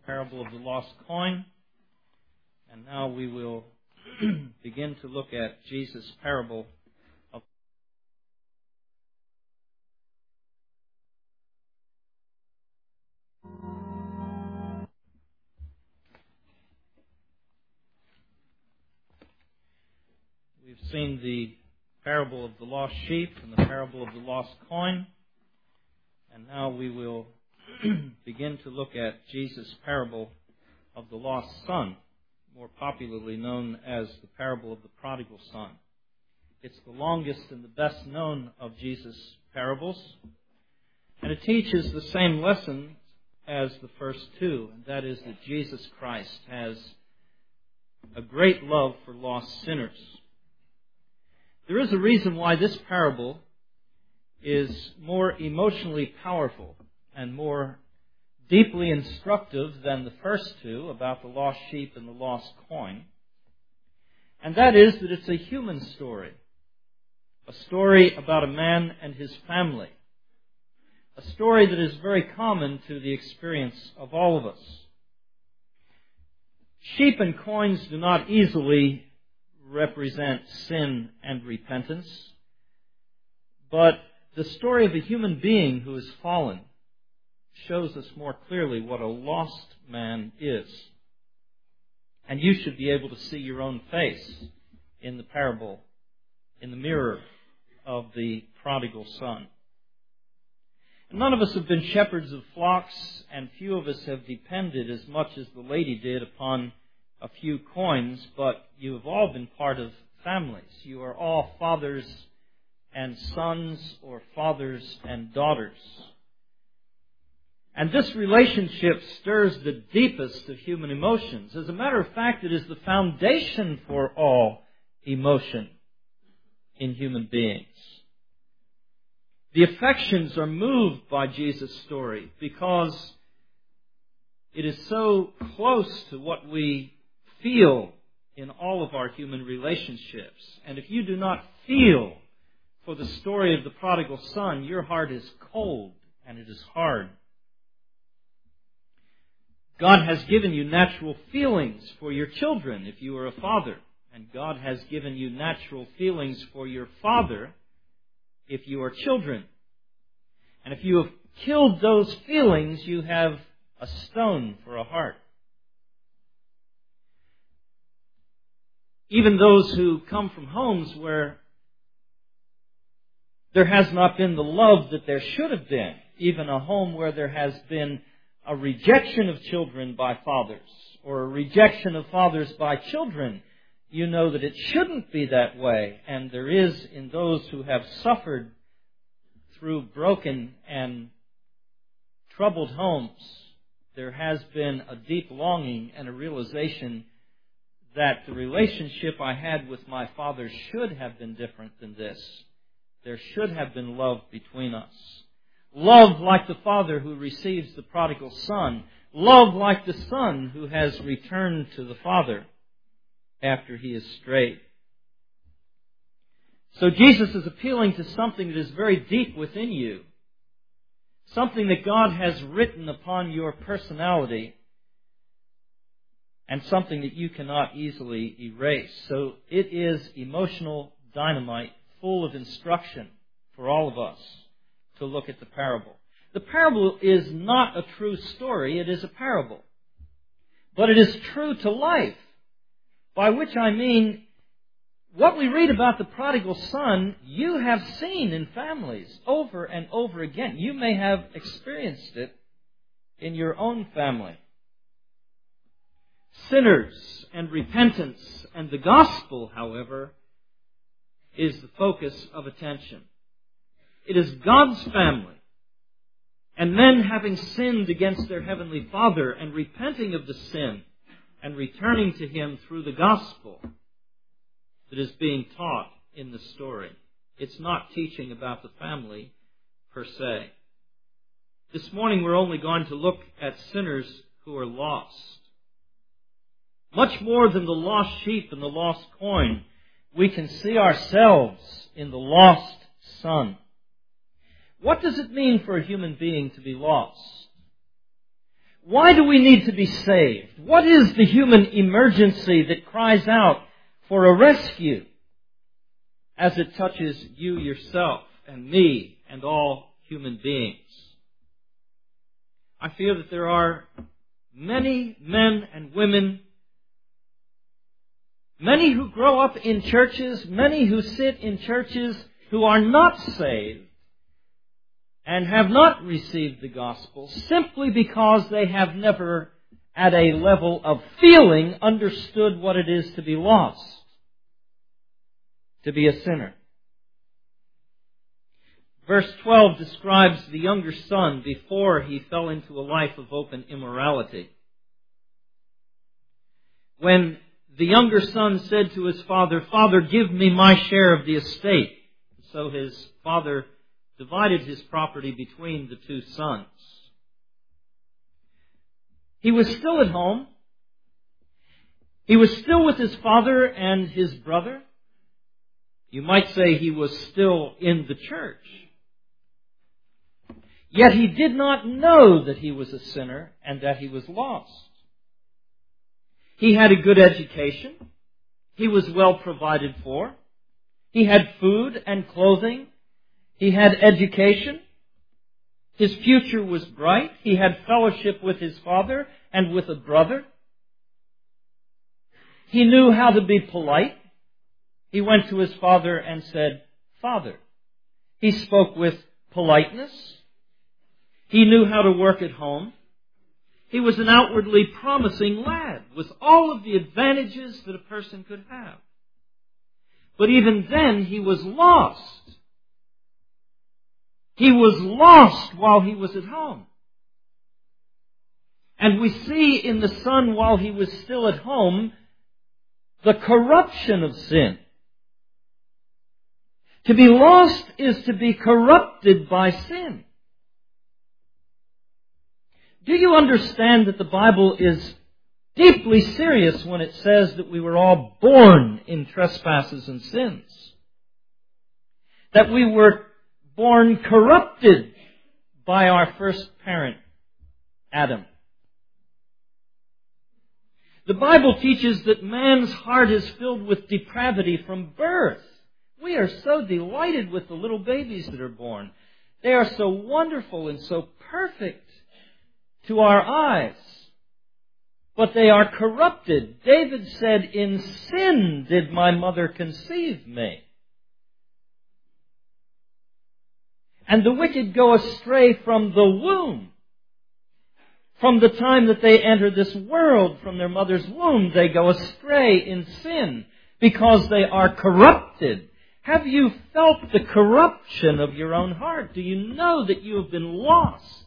parable of the lost coin. And now we will begin to look at Jesus' parable of We've seen the parable of the lost sheep and the parable of the lost coin. And now we will begin to look at Jesus' parable of the lost son, more popularly known as the parable of the prodigal son. It's the longest and the best known of Jesus' parables, and it teaches the same lesson as the first two, and that is that Jesus Christ has a great love for lost sinners. There is a reason why this parable is more emotionally powerful and more deeply instructive than the first two about the lost sheep and the lost coin. And that is that it's a human story. A story about a man and his family. A story that is very common to the experience of all of us. Sheep and coins do not easily represent sin and repentance, but the story of a human being who has fallen shows us more clearly what a lost man is. And you should be able to see your own face in the parable, in the mirror of the prodigal son. And none of us have been shepherds of flocks, and few of us have depended as much as the lady did upon a few coins, but you have all been part of families. You are all fathers and sons, or fathers and daughters. And this relationship stirs the deepest of human emotions. As a matter of fact, it is the foundation for all emotion in human beings. The affections are moved by Jesus' story because it is so close to what we feel in all of our human relationships. And if you do not feel for the story of the prodigal son, your heart is cold and it is hard. God has given you natural feelings for your children if you are a father. And God has given you natural feelings for your father if you are children. And if you have killed those feelings, you have a stone for a heart. Even those who come from homes where there has not been the love that there should have been, even a home where there has been a rejection of children by fathers, or a rejection of fathers by children, you know that it shouldn't be that way. And there is, in those who have suffered through broken and troubled homes, there has been a deep longing and a realization that the relationship I had with my father should have been different than this. There should have been love between us. Love like the father who receives the prodigal son. Love like the son who has returned to the father after he is strayed. So Jesus is appealing to something that is very deep within you. Something that God has written upon your personality. And something that you cannot easily erase. So it is emotional dynamite full of instruction for all of us to look at the parable. The parable is not a true story, it is a parable. But it is true to life. By which I mean, what we read about the prodigal son, you have seen in families over and over again. You may have experienced it in your own family. Sinners and repentance and the gospel, however, is the focus of attention. It is God's family, and men having sinned against their heavenly Father and repenting of the sin and returning to Him through the gospel that is being taught in the story. It's not teaching about the family per se. This morning we're only going to look at sinners who are lost. Much more than the lost sheep and the lost coin, we can see ourselves in the lost son. What does it mean for a human being to be lost? Why do we need to be saved? What is the human emergency that cries out for a rescue as it touches you yourself and me and all human beings? I fear that there are many men and women, many who grow up in churches, many who sit in churches who are not saved and have not received the gospel simply because they have never, at a level of feeling, understood what it is to be lost, to be a sinner. Verse 12 describes the younger son before he fell into a life of open immorality. When the younger son said to his father, "Father, give me my share of the estate." So his father divided his property between the two sons. He was still at home. He was still with his father and his brother. You might say he was still in the church. Yet he did not know that he was a sinner and that he was lost. He had a good education. He was well provided for. He had food and clothing. He had education. His future was bright. He had fellowship with his father and with a brother. He knew how to be polite. He went to his father and said, "Father." He spoke with politeness. He knew how to work at home. He was an outwardly promising lad with all of the advantages that a person could have. But even then, he was lost. He was lost while he was at home. And we see in the son, while he was still at home, the corruption of sin. To be lost is to be corrupted by sin. Do you understand that the Bible is deeply serious when it says that we were all born in trespasses and sins? That we were born corrupted by our first parent, Adam. The Bible teaches that man's heart is filled with depravity from birth. We are so delighted with the little babies that are born. They are so wonderful and so perfect to our eyes. But they are corrupted. David said, "In sin did my mother conceive me." And the wicked go astray from the womb. From the time that they enter this world, from their mother's womb, they go astray in sin because they are corrupted. Have you felt the corruption of your own heart? Do you know that you have been lost?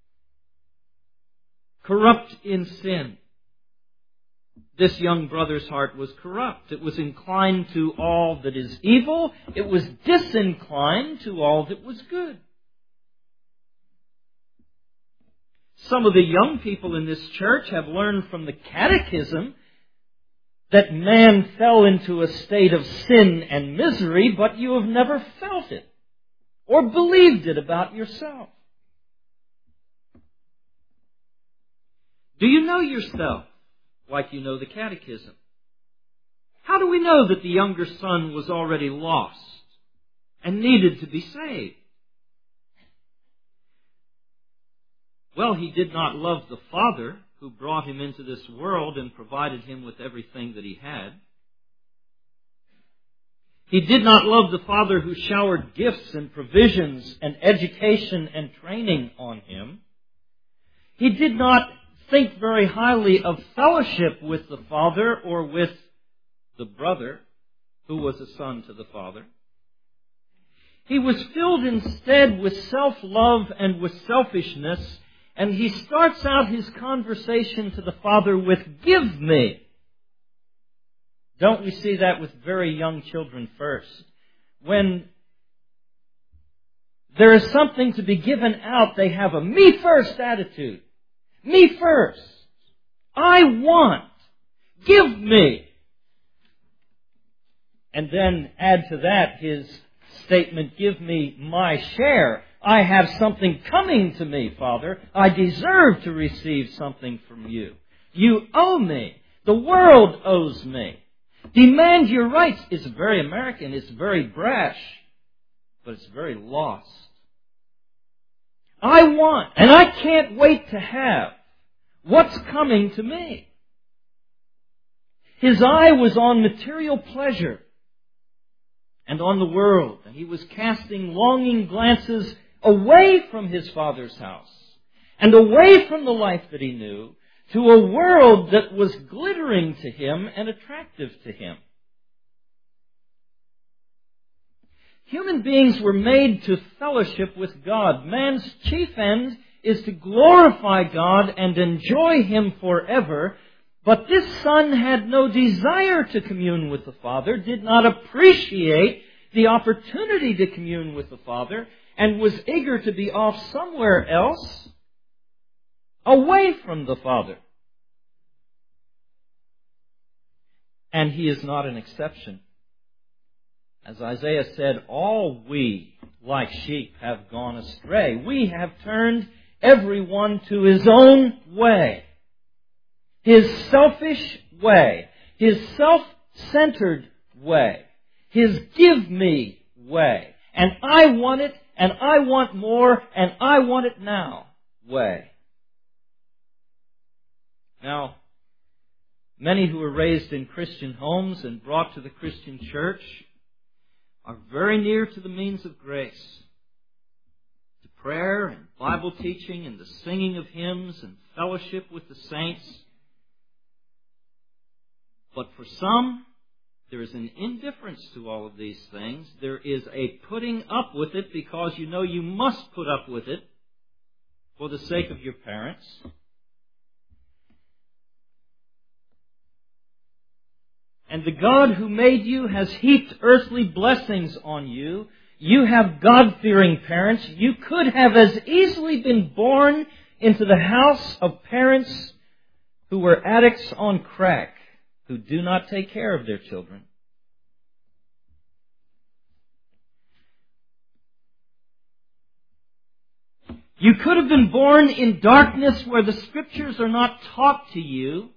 Corrupt in sin. This young brother's heart was corrupt. It was inclined to all that is evil. It was disinclined to all that was good. Some of the young people in this church have learned from the catechism that man fell into a state of sin and misery, but you have never felt it or believed it about yourself. Do you know yourself like you know the catechism? How do we know that the younger son was already lost and needed to be saved? Well, he did not love the Father who brought him into this world and provided him with everything that he had. He did not love the Father who showered gifts and provisions and education and training on him. He did not think very highly of fellowship with the Father or with the brother who was a son to the Father. He was filled instead with self-love and with selfishness, and he starts out his conversation to the Father with, "Give me." Don't we see that with very young children first? When there is something to be given out, they have a me first attitude. Me first. I want. Give me. And then add to that his statement, "Give me my share." I have something coming to me, Father. I deserve to receive something from you. You owe me. The world owes me. Demand your rights. It's very American. It's very brash. But it's very lost. I want, and I can't wait to have, what's coming to me. His eye was on material pleasure and on the world, and he was casting longing glances away from his Father's house and away from the life that he knew to a world that was glittering to him and attractive to him. Human beings were made to fellowship with God. Man's chief end is to glorify God and enjoy Him forever. But this son had no desire to commune with the Father, did not appreciate the opportunity to commune with the Father, and was eager to be off somewhere else, away from the Father. And he is not an exception. As Isaiah said, all we, like sheep, have gone astray. We have turned everyone to his own way. His selfish way. His self-centered way. His give me way. And I want it, and I want more, and I want it now way. Now, many who were raised in Christian homes and brought to the Christian church are very near to the means of grace, to prayer and Bible teaching and the singing of hymns and fellowship with the saints. But for some, there is an indifference to all of these things. There is a putting up with it because you know you must put up with it for the sake of your parents. And the God who made you has heaped earthly blessings on you. You have God-fearing parents. You could have as easily been born into the house of parents who were addicts on crack, who do not take care of their children. You could have been born in darkness where the Scriptures are not taught to you.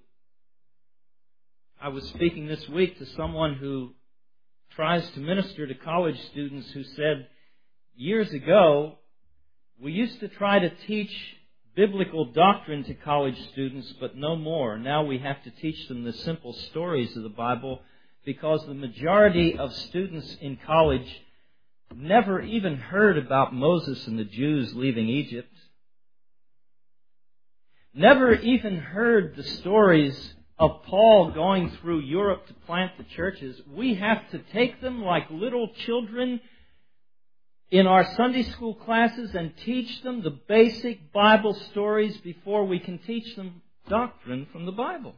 I was speaking this week to someone who tries to minister to college students who said, years ago, we used to try to teach biblical doctrine to college students, but no more. Now we have to teach them the simple stories of the Bible because the majority of students in college never even heard about Moses and the Jews leaving Egypt. Never even heard the stories of Paul going through Europe to plant the churches. We have to take them like little children in our Sunday school classes and teach them the basic Bible stories before we can teach them doctrine from the Bible.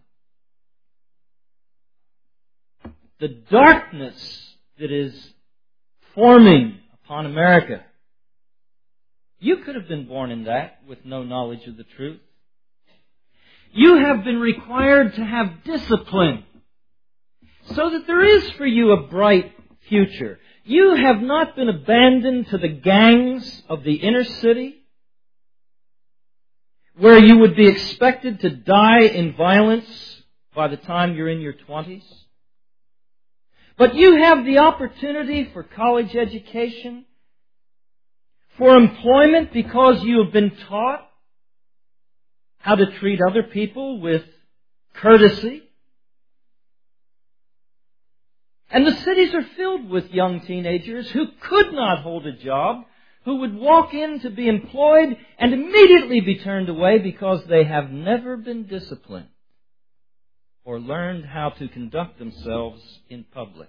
The darkness that is forming upon America. You could have been born in that with no knowledge of the truth. You have been required to have discipline so that there is for you a bright future. You have not been abandoned to the gangs of the inner city where you would be expected to die in violence by the time you're in your 20s. But you have the opportunity for college education, for employment because you have been taught how to treat other people with courtesy. And the cities are filled with young teenagers who could not hold a job, who would walk in to be employed and immediately be turned away because they have never been disciplined or learned how to conduct themselves in public.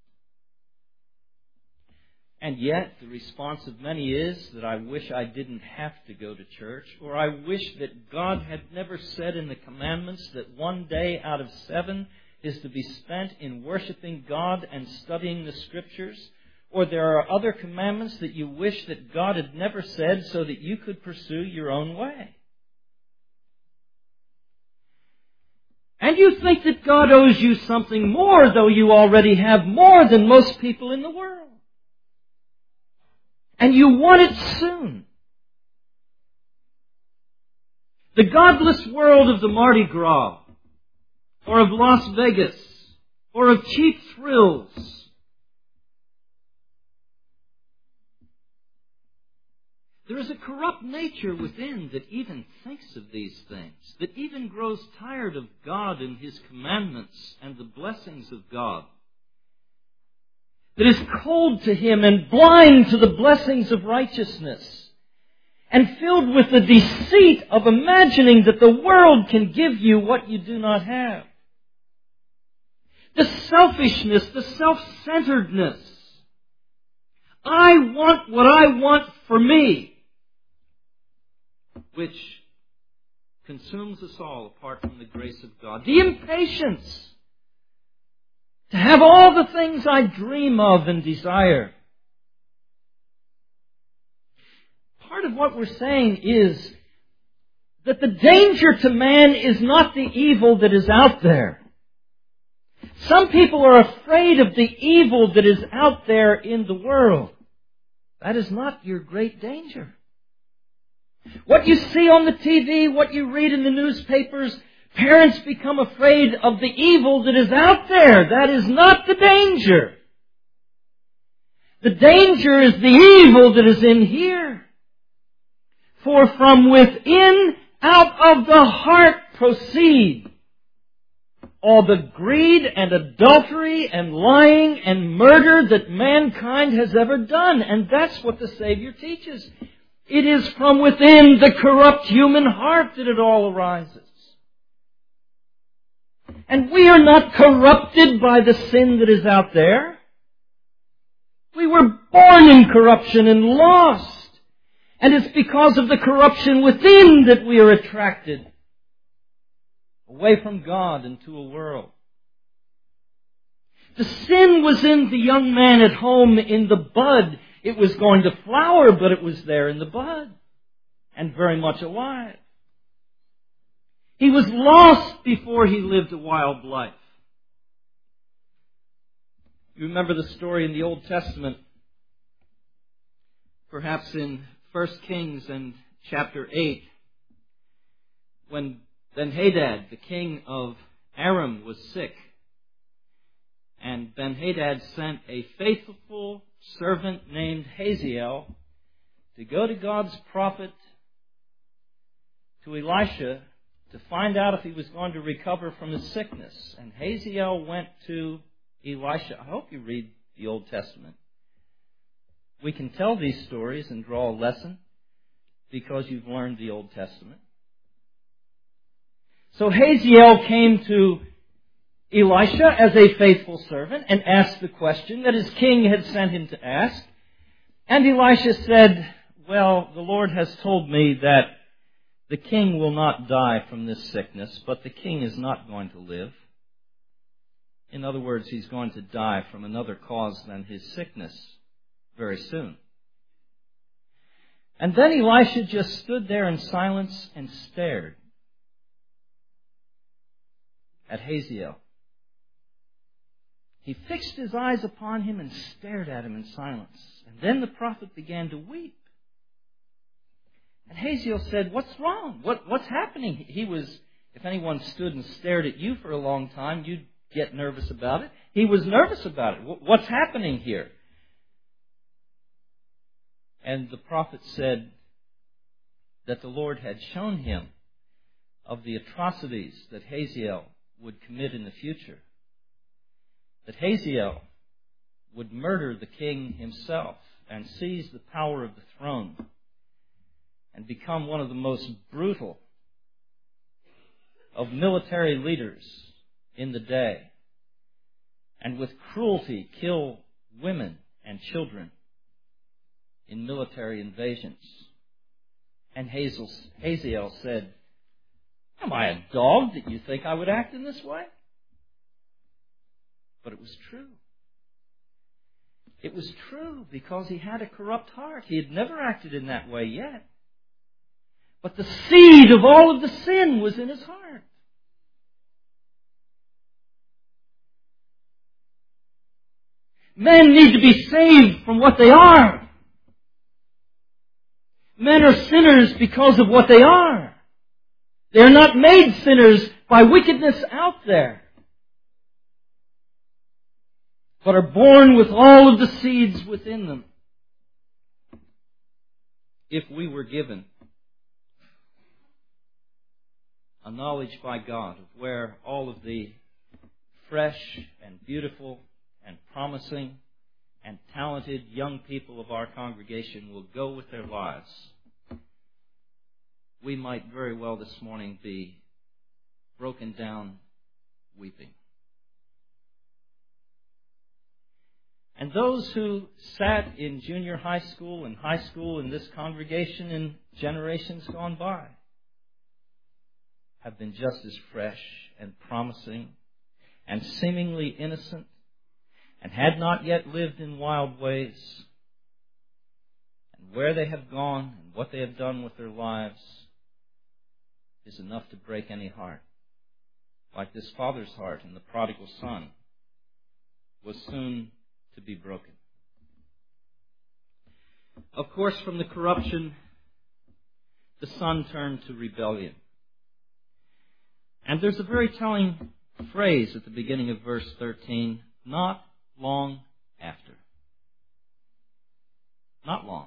And yet, the response of many is that I wish I didn't have to go to church, or I wish that God had never said in the commandments that one day out of 7 is to be spent in worshiping God and studying the Scriptures, or there are other commandments that you wish that God had never said so that you could pursue your own way. And you think that God owes you something more, though you already have more than most people in the world. and you want it soon. The godless world of the Mardi Gras, or of Las Vegas, or of cheap thrills, there is a corrupt nature within that even thinks of these things, that even grows tired of God and His commandments and the blessings of God, that is cold to Him and blind to the blessings of righteousness, and filled with the deceit of imagining that the world can give you what you do not have. The selfishness, the self-centeredness. I want what I want for me, which consumes us all apart from the grace of God. The impatience to have all the things I dream of and desire. Part of what we're saying is that the danger to man is not the evil that is out there. Some people are afraid of the evil that is out there in the world. That is not your great danger. What you see on the TV, what you read in the newspapers, parents become afraid of the evil that is out there. That is not the danger. The danger is the evil that is in here. For from within, out of the heart proceed all the greed and adultery and lying and murder that mankind has ever done. And that's what the Savior teaches. It is from within the corrupt human heart that it all arises. And we are not corrupted by the sin that is out there. We were born in corruption and lost. And it's because of the corruption within that we are attracted away from God into a world. The sin was in the young man at home in the bud. It was going to flower, but it was there in the bud and very much alive. He was lost before he lived a wild life. You remember the story in the Old Testament, perhaps in 1 Kings and chapter 8, when Ben-Hadad, the king of Aram, was sick. And Ben-Hadad sent a faithful servant named Hazael to go to God's prophet, to Elisha, to find out if he was going to recover from his sickness. And Hazael went to Elisha. I hope you read the Old Testament. We can tell these stories and draw a lesson because you've learned the Old Testament. So Hazael came to Elisha as a faithful servant and asked the question that his king had sent him to ask. And Elisha said, well, the Lord has told me that the king will not die from this sickness, but the king is not going to live. In other words, he's going to die from another cause than his sickness very soon. And then Elisha just stood there in silence and stared at Hazael. He fixed his eyes upon him and stared at him in silence. And then the prophet began to weep. And Hazael said, what's wrong? What's happening? He was, if anyone stood and stared at you for a long time, you'd get nervous about it. He was nervous about it. What's happening here? And the prophet said that the Lord had shown him of the atrocities that Hazael would commit in the future. That Hazael would murder the king himself and seize the power of the throne and become one of the most brutal of military leaders in the day, and with cruelty kill women and children in military invasions. And Hazael said, am I a dog that you think I would act in this way? But it was true. It was true because he had a corrupt heart. He had never acted in that way yet. But the seed of all of the sin was in his heart. Men need to be saved from what they are. Men are sinners because of what they are. They are not made sinners by wickedness out there, but are born with all of the seeds within them. If we were given a knowledge by God of where all of the fresh and beautiful and promising and talented young people of our congregation will go with their lives, we might very well this morning be broken down weeping. And those who sat in junior high school and high school in this congregation in generations gone by have been just as fresh and promising and seemingly innocent and had not yet lived in wild ways. And where they have gone and what they have done with their lives is enough to break any heart. Like this father's heart in the prodigal son was soon to be broken. Of course, from the corruption, the son turned to rebellion. And there's a very telling phrase at the beginning of verse 13, not long after. Not long.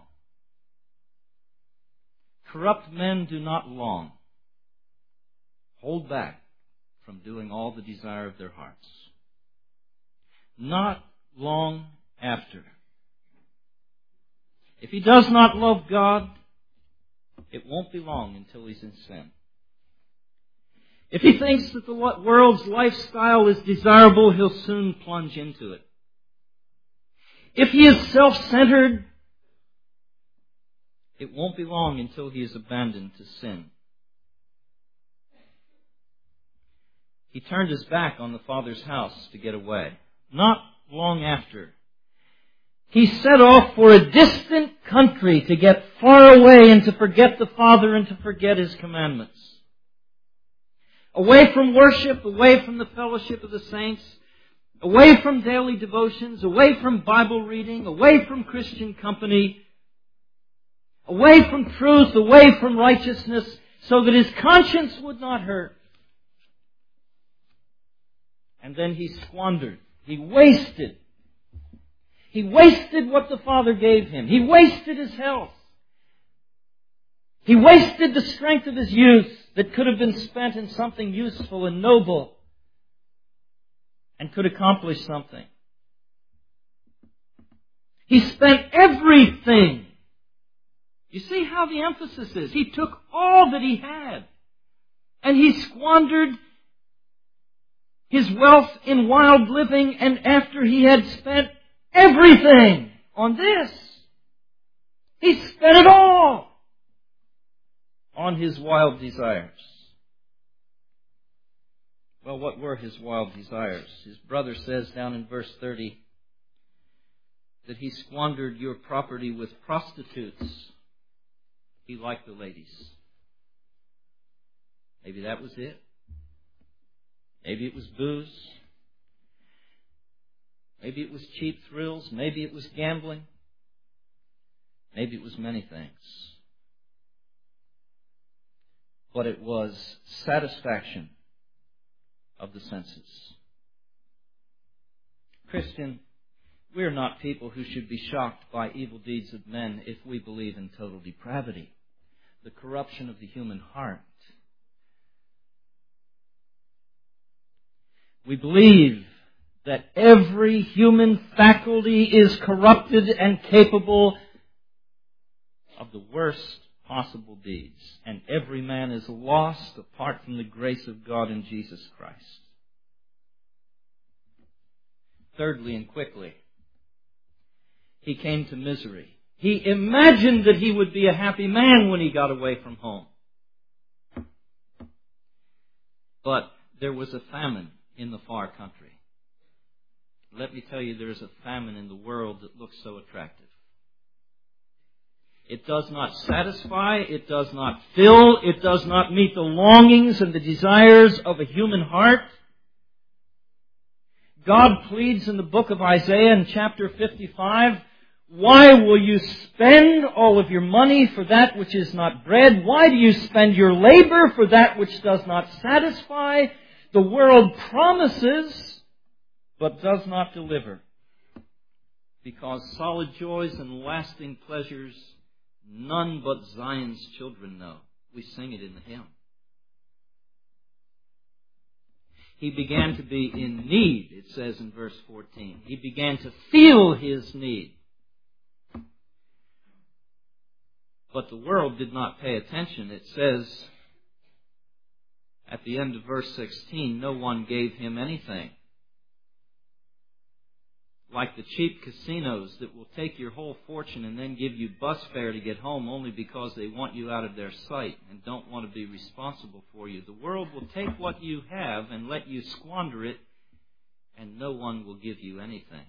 Corrupt men do not long hold back from doing all the desire of their hearts. Not long after. If he does not love God, it won't be long until he's in sin. If he thinks that the world's lifestyle is desirable, he'll soon plunge into it. If he is self-centered, it won't be long until he is abandoned to sin. He turned his back on the Father's house to get away. Not long after, he set off for a distant country to get far away and to forget the Father and to forget his commandments. Away from worship, away from the fellowship of the saints, away from daily devotions, away from Bible reading, away from Christian company, away from truth, away from righteousness, so that his conscience would not hurt. And then he squandered. He wasted. He wasted what the Father gave him. He wasted his health. He wasted the strength of his youth that could have been spent in something useful and noble and could accomplish something. He spent everything. You see how the emphasis is. He took all that he had and he squandered his wealth in wild living, and after he had spent everything on this, he spent it all on his wild desires. Well, what were his wild desires? His brother says down in verse 30 that he squandered your property with prostitutes. He liked the ladies. Maybe that was it. Maybe it was booze. Maybe it was cheap thrills. Maybe it was gambling. Maybe it was many things. But it was satisfaction of the senses. Christian, we are not people who should be shocked by evil deeds of men if we believe in total depravity, the corruption of the human heart. We believe that every human faculty is corrupted and capable of the worst possible deeds, and every man is lost apart from the grace of God in Jesus Christ. Thirdly and quickly, he came to misery. He imagined that he would be a happy man when he got away from home. But there was a famine in the far country. Let me tell you, there is a famine in the world that looks so attractive. It does not satisfy, it does not fill, it does not meet the longings and the desires of a human heart. God pleads in the book of Isaiah in chapter 55 Why will you spend all of your money for that which is not bread? Why do you spend your labor for that which does not satisfy? The world promises, but does not deliver. Because solid joys and lasting pleasures none but Zion's children know. We sing it in the hymn. He began to be in need, it says in verse 14. He began to feel his need. But the world did not pay attention. It says at the end of verse 16, no one gave him anything. Like the cheap casinos that will take your whole fortune and then give you bus fare to get home only because they want you out of their sight and don't want to be responsible for you. The world will take what you have and let you squander it, and no one will give you anything.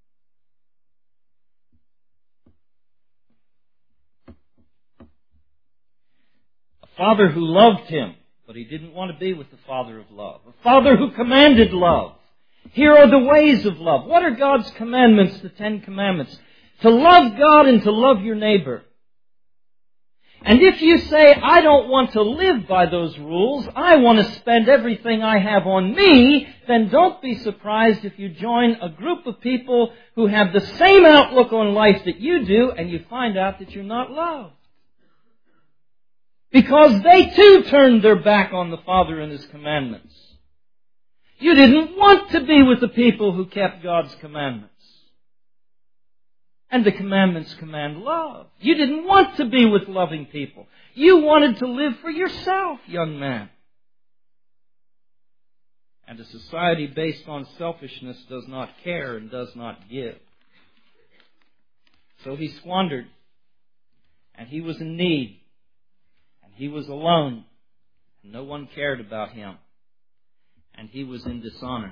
A father who loved him, but he didn't want to be with the Father of love. A father who commanded love. Here are the ways of love. What are God's commandments, the 10 Commandments? To love God and to love your neighbor. And if you say, I don't want to live by those rules, I want to spend everything I have on me, then don't be surprised if you join a group of people who have the same outlook on life that you do, and you find out that you're not loved. Because they too turned their back on the Father and His commandments. You didn't want to be with the people who kept God's commandments. And the commandments command love. You didn't want to be with loving people. You wanted to live for yourself, young man. And a society based on selfishness does not care and does not give. So he squandered. And he was in need. And he was alone. And no one cared about him. And he was in dishonor.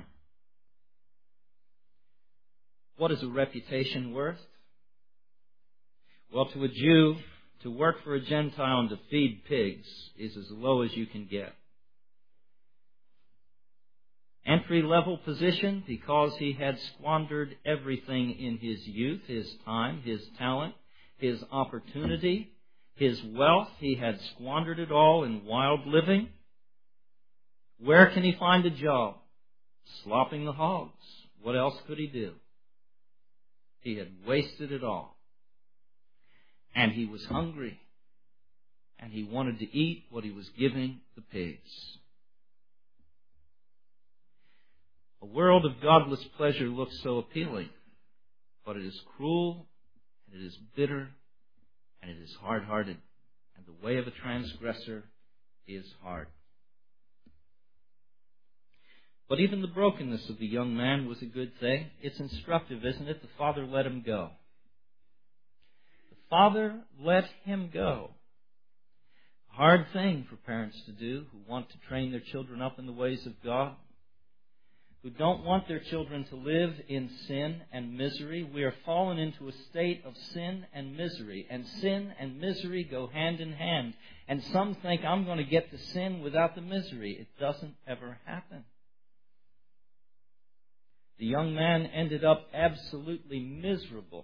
What is a reputation worth? Well, to a Jew, to work for a Gentile and to feed pigs is as low as you can get. Entry-level position because he had squandered everything in his youth, his time, his talent, his opportunity, his wealth. He had squandered it all in wild living. Where can he find a job? Slopping the hogs. What else could he do? He had wasted it all. And he was hungry. And he wanted to eat what he was giving the pigs. A world of godless pleasure looks so appealing, but it is cruel, and it is bitter, and it is hard-hearted. And the way of a transgressor is hard. But even the brokenness of the young man was a good thing. It's instructive, isn't it? The father let him go. The father let him go. A hard thing for parents to do who want to train their children up in the ways of God, who don't want their children to live in sin and misery. We are fallen into a state of sin and misery, and sin and misery go hand in hand. And some think, I'm going to get to sin without the misery. It doesn't ever happen. The young man ended up absolutely miserable.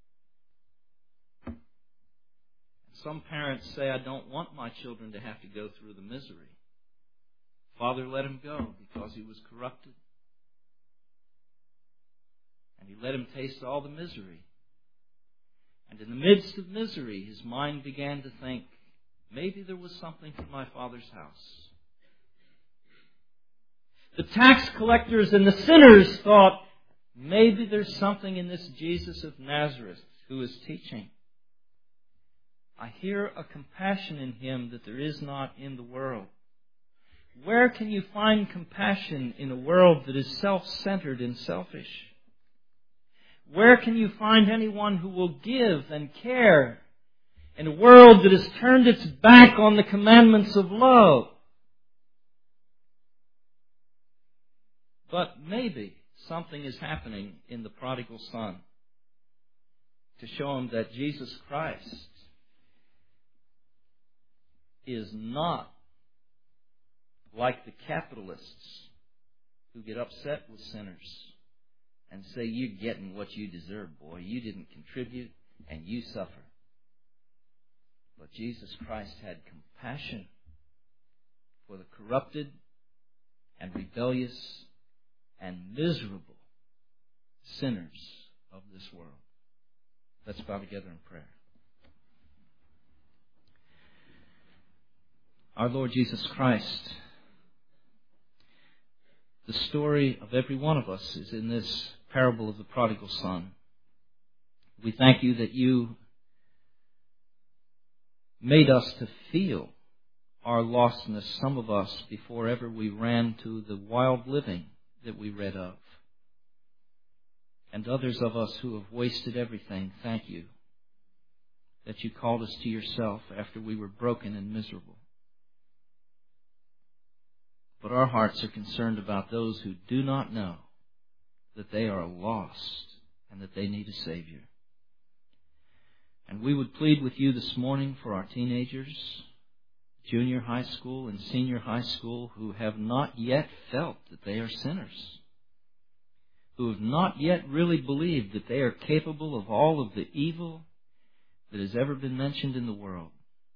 Some parents say, I don't want my children to have to go through the misery. Father let him go because he was corrupted. And he let him taste all the misery. And in the midst of misery, his mind began to think, maybe there was something for my father's house. The tax collectors and the sinners thought, maybe there's something in this Jesus of Nazareth who is teaching. I hear a compassion in him that there is not in the world. Where can you find compassion in a world that is self-centered and selfish? Where can you find anyone who will give and care in a world that has turned its back on the commandments of love? But maybe something is happening in the prodigal son to show him that Jesus Christ is not like the capitalists who get upset with sinners and say, you're getting what you deserve, boy. You didn't contribute, and you suffer. But Jesus Christ had compassion for the corrupted and rebellious and miserable sinners of this world. Let's bow together in prayer. Our Lord Jesus Christ, the story of every one of us is in this parable of the prodigal son. We thank you that you made us to feel our lostness, some of us, before ever we ran to the wild living that we read of. And others of us who have wasted everything, thank you that you called us to yourself after we were broken and miserable. But our hearts are concerned about those who do not know that they are lost and that they need a Savior. And we would plead with you this morning for our teenagers, junior high school and senior high school, who have not yet felt that they are sinners, who have not yet really believed that they are capable of all of the evil that has ever been mentioned in the world.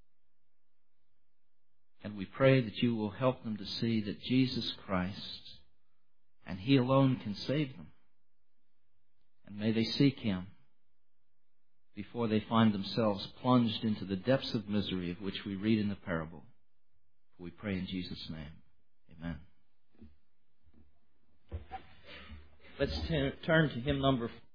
And we pray that you will help them to see that Jesus Christ and He alone can save them. And may they seek Him before they find themselves plunged into the depths of misery of which we read in the parable. We pray in Jesus' name. Amen. Let's turn to hymn number